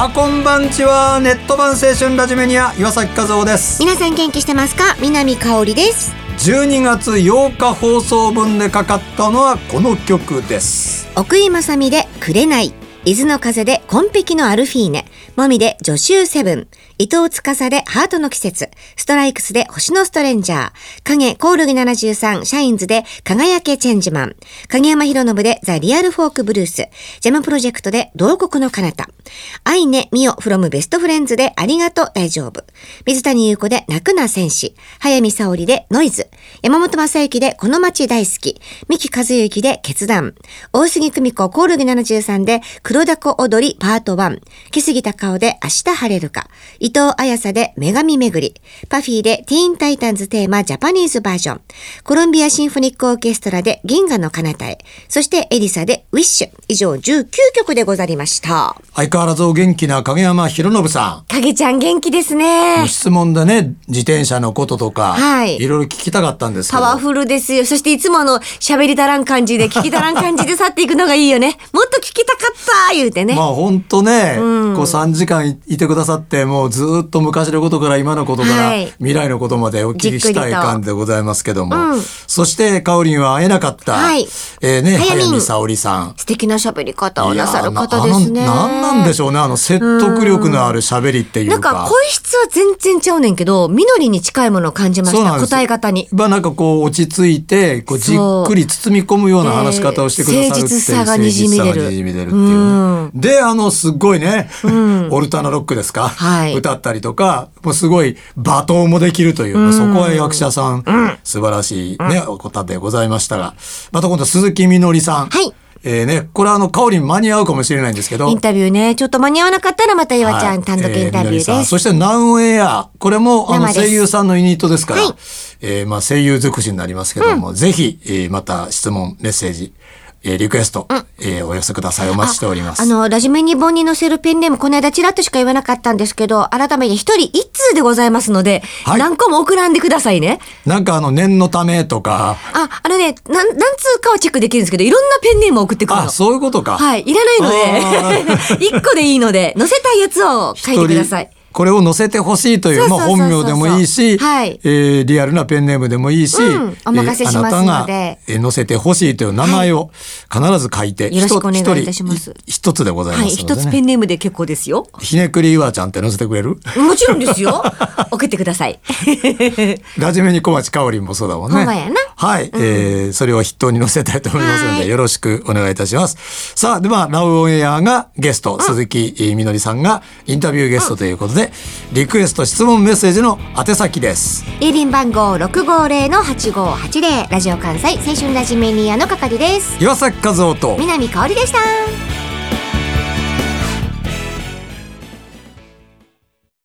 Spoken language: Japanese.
こんばんちは。ネット版青春ラジメニア岩崎和夫です。 皆さん元気してますか？南香織です。 12月8日放送分でかかったのはこの曲です。 奥井正美で紅、伊豆の風で紺碧のアルフィーネ、もみで助手セブン、伊藤司でハートの季節、ストライクスで星のストレンジャー、影コオルギ73、シャインズで輝けチェンジマン、影山博信でザ・リアルフォークブルース、ジャムプロジェクトで同国の彼方、愛ねみおフロムベストフレンズでありがと大丈夫、水谷優子で泣くな戦士、早見沙織でノイズ、山本正幸でこの街大好き、三木和之で決断、大杉久美子コオルギ73で黒ダコ踊りパート1、木杉隆夫で明日晴れるか、伊藤彩紗で女神巡り、パフィーでティーンタイタンズテーマジャパニーズバージョン、コロンビアシンフォニックオーケストラで銀河の彼方へ、そしてエリサでウィッシュ。以上19曲でござりました。 相変わらずお元気な影山博信さん。 影ちゃん元気ですね。 質問でね、自転車のこととか、いろいろ聞きたかったんですけど。 パワフルですよ。そしていつも喋りたらん感じで、聞きたらん感じで去っていくのがいいよね。もっと聞きたかった言うてね。 まあ本当ね、こう3時間いてくださって、もうずっと昔のことから今のことから、未来のことまでお聞きしたい感じでございますけども、そしてかおりんは会えなかった、早見沙織さん、 素敵な喋り方をなさる方ですね。 なんなんでしょうね、説得力のある喋りっていうか、 なんか声質は全然ちゃうねんけど、緑に近いものを感じました。答え方になんかこう落ち着いてこうじっくり包み込むような話し方をしてくださるっていう、 誠実さがにじみ出るっていうね。ですっごいね、オルタナロックですか、歌ったりとか、もうすごい罵倒もできるという、そこは役者さん、素晴らしいね、お方でございましたが、また今度鈴木みのりさん、これはかおりん間に合うかもしれないんですけど、 インタビューね、ちょっと間に合わなかったらまた岩ちゃん単独インタビューです。 そしてナウンエア、これも声優さんのユニットですから、声優尽くしになりますけども、ぜひ、また質問メッセージ、リクエスト、お寄せください。お待ちしております。 ラジメニ本に載せるペンネーム、この間ちらっとしか言わなかったんですけど、改めて一人一通でございますので、何個も送らんでくださいね。 なんか念のためとか。 何通かはチェックできるんですけど、いろんなペンネームを送ってくるの。 そういうことか。 はい、いらないので、一個でいいので、載せたいやつを書いてください。 これを載せてほしいという、本名でもいいし、リアルなペンネームでもいいし、 お任せしますので、 あなたが載せてほしいという名前を必ず書いて、 よろしくお願いいたします。 一つでございますので、 一つペンネームで結構ですよ。 ひねくり岩ちゃんって載せてくれる？ もちろんですよ。送ってください。 ラジメニ小町かおりんもそうだもんね。 ほんまやな。 はい、それを筆頭に載せたいと思いますので、よろしくお願いいたします。さあ、ではナウオンエアがゲスト、鈴木みのりさんがインタビューゲストということで、リクエスト質問メッセージの宛先です。 郵便番号 650-8580、ラジオ関西青春ラジメニアの係です。 岩崎和夫と南香織でした。